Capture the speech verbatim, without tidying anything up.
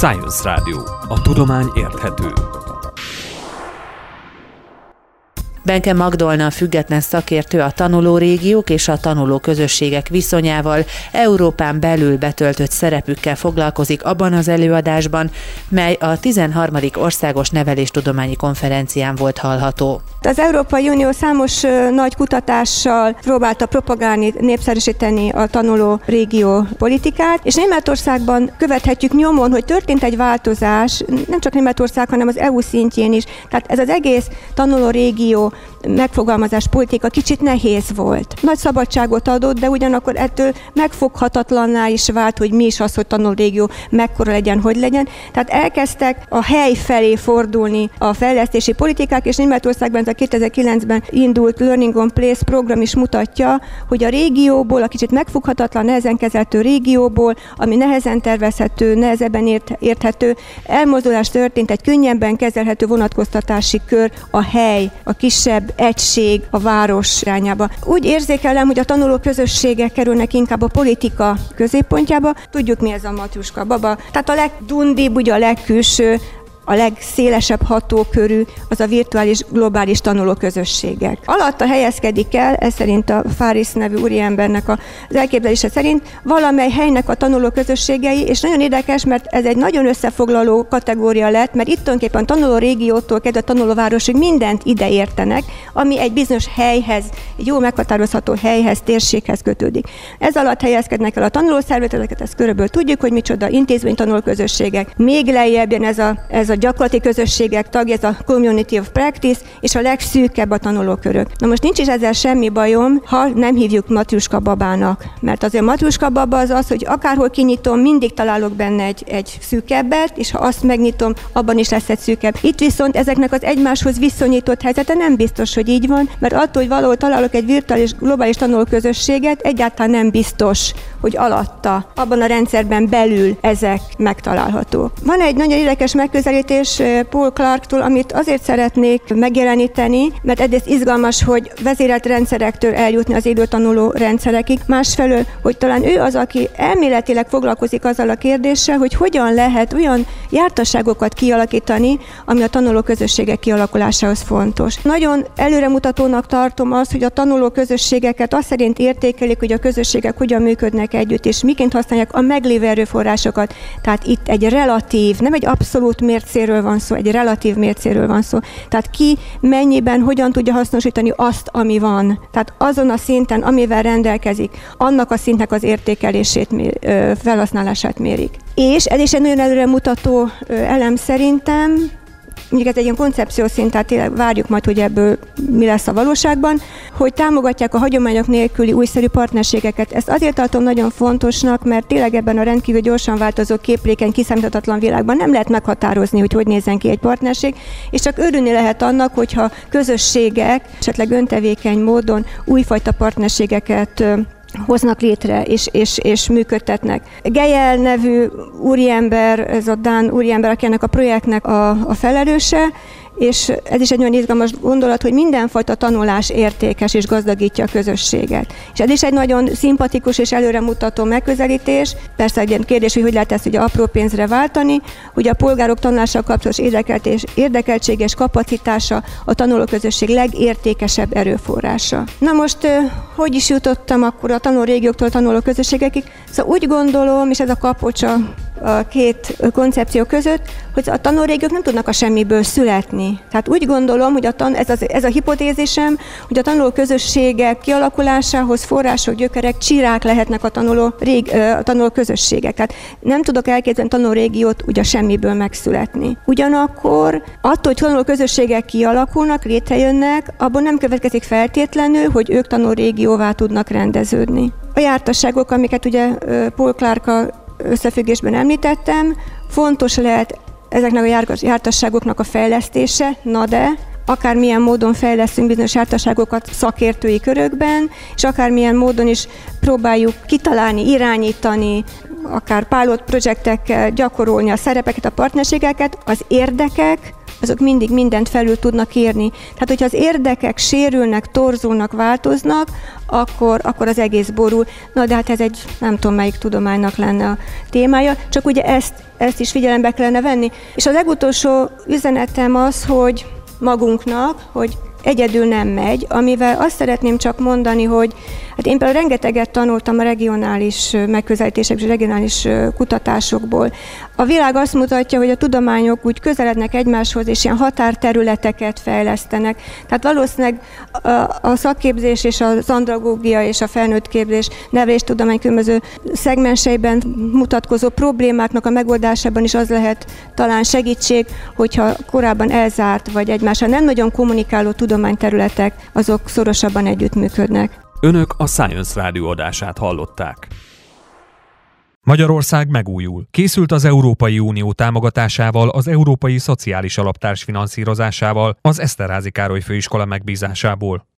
Science Radio. A tudomány érthető. Benke Magdolna, független szakértő, a tanulórégiók és a tanulóközösségek viszonyával, Európán belül betöltött szerepükkel foglalkozik abban az előadásban, mely a tizenharmadik Országos Neveléstudományi Konferencián volt hallható. Az Európai Unió számos nagy kutatással próbálta propagálni, népszerűsíteni a tanuló régió politikát, és Németországban követhetjük nyomon, hogy történt egy változás, nem csak Németország, hanem az é u szintjén is. Tehát ez az egész tanuló régió megfogalmazás politika kicsit nehéz volt. Nagy szabadságot adott, de ugyanakkor ettől megfoghatatlanná is vált, hogy mi is az, hogy tanuló régió mekkora legyen, hogy legyen. Tehát elkezdtek a hely felé fordulni a fejlesztési politikák, és Németországban ez a kétezer-kilencben indult Learning on Place program is mutatja, hogy a régióból, a kicsit megfoghatatlan, nehezen kezelhető régióból, ami nehezen tervezhető, nehezebben ért, érthető, elmozdulás történt egy könnyebben kezelhető vonatkoztatási kör, a hely, a kisebb egység a város irányába. Úgy érzékelem, hogy a tanuló közösségek kerülnek inkább a politika középpontjába. Tudjuk, mi ez a matrjuska baba. Tehát a legdundibb, ugye a legkülső, a legszélesebb hatókörű az a virtuális globális tanulóközösségek. Alatta helyezkedik el, ez szerint a Faris nevű úriembernek az elképzelése szerint, valamely helynek a tanulóközösségei, és nagyon érdekes, mert ez egy nagyon összefoglaló kategória lett, mert itt tulajdonképpen tanuló régiótól kezdve a tanulóvárosig mindent ide értenek, ami egy bizonyos helyhez, egy jó meghatározható helyhez, térséghez kötődik. Ez alatt helyezkednek el a tanulószervezeteket, ezt körülbelül tudjuk, hogy micsoda intézmény tanulóközösségek. Még lejjebb jön ez a, ez a a gyakorlati közösségek tagja, ez a Community of Practice, és a legszűkebb a tanulókörök. Na most nincs is ezzel semmi bajom, ha nem hívjuk matrjuska babának. Mert azért a matrjuska baba az az, hogy akárhol kinyitom, mindig találok benne egy, egy szűkebbet, és ha azt megnyitom, abban is lesz egy szűkebb. Itt viszont ezeknek az egymáshoz viszonyított helyzete nem biztos, hogy így van, mert attól, hogy valahol találok egy virtuális, globális tanulóközösséget, egyáltalán nem biztos, hogy alatta, abban a rendszerben belül ezek megtalálhatók. Van egy nagyon érdekes megközelítés Paul Clarktól, amit azért szeretnék megjeleníteni, mert egyrészt izgalmas, hogy vezérelt rendszerektől eljutni az élő tanuló rendszerekig, másfelől, hogy talán ő az, aki elméletileg foglalkozik azzal a kérdéssel, hogy hogyan lehet olyan jártasságokat kialakítani, ami a tanuló közösségek kialakulásához fontos. Nagyon előremutatónak tartom azt, hogy a tanuló közösségeket azt szerint értékelik, hogy a közösségek hogyan működnek együtt, és miként használják a meglévő erőforrásokat. Tehát itt egy relatív, nem egy abszolút mércéről van szó, egy relatív mércéről van szó. Tehát ki mennyiben, hogyan tudja hasznosítani azt, ami van. Tehát azon a szinten, amivel rendelkezik, annak a szintnek az értékelését, felhasználását mérik. És ez is egy nagyon előremutató elem szerintem, mondjuk ez egy ilyen koncepció szint, tehát tényleg várjuk majd, hogy ebből mi lesz a valóságban, hogy támogatják a hagyományok nélküli újszerű partnerségeket. Ezt azért tartom nagyon fontosnak, mert tényleg ebben a rendkívül gyorsan változó képlékeny, kiszámíthatatlan világban nem lehet meghatározni, hogy hogy nézzen ki egy partnerség, és csak örülni lehet annak, hogyha közösségek esetleg öntevékeny módon újfajta partnerségeket hoznak létre és, és, és működtetnek. Gejel nevű úriember, ez a dán úriember, aki ennek a projektnek a, a felelőse, és ez is egy olyan izgalmas gondolat, hogy mindenfajta tanulás értékes és gazdagítja a közösséget. És ez is egy nagyon szimpatikus és előremutató megközelítés. Persze egy ilyen kérdés, hogy hogy lehet ezt ugye apró pénzre váltani, hogy a polgárok tanulással kapcsolatos érdekeltsége és kapacitása a tanulóközösség legértékesebb erőforrása. Na most, hogy is jutottam akkor a tanulórégióktól a tanulóközösségekig? Szóval úgy gondolom, és ez a kapocs a a két koncepció között, hogy a tanulórégiók nem tudnak a semmiből születni. Tehát úgy gondolom, hogy a tan- ez, az, ez a hipotézisem, hogy a tanuló közösségek kialakulásához források, gyökerek, csirák lehetnek a tanuló, rég, a tanuló közösségek. Tehát nem tudok elképzelni tanulórégiót ugye a semmiből megszületni. Ugyanakkor attól, hogy tanuló közösségek kialakulnak, létrejönnek, abból nem következik feltétlenül, hogy ők tanulórégióvá tudnak rendeződni. A jártasságok, amiket ugye Paul Clark összefüggésben említettem, fontos lehet ezeknek a jártasságoknak a fejlesztése, na de akármilyen módon fejlesztünk bizonyos jártasságokat szakértői körökben, és akármilyen módon is próbáljuk kitalálni, irányítani, akár pilot projektekkel gyakorolni a szerepeket, a partnerségeket, az érdekek azok mindig mindent felül tudnak írni. Tehát, hogyha az érdekek sérülnek, torzulnak, változnak, akkor, akkor az egész borul. Na, de hát ez egy nem tudom melyik tudománynak lenne a témája, csak ugye ezt, ezt is figyelembe kellene venni. És a legutolsó üzenetem az, hogy magunknak, hogy egyedül nem megy, amivel azt szeretném csak mondani, hogy hát én például rengeteget tanultam a regionális megközelítések és regionális kutatásokból. A világ azt mutatja, hogy a tudományok úgy közelednek egymáshoz, és ilyen határterületeket fejlesztenek. Tehát valószínűleg a szakképzés és az andragógia és a felnőtt képzés neveléstudomány különböző szegmenseiben mutatkozó problémáknak a megoldásában is az lehet talán segítség, hogyha korábban elzárt vagy egymással nem nagyon kommunikáló tudományterületek, azok szorosabban együttműködnek. Önök a Science Rádió adását hallották. Magyarország megújul. Készült az Európai Unió támogatásával, az Európai Szociális Alap társfinanszírozásával, az Eszterházy Károly Főiskola megbízásából.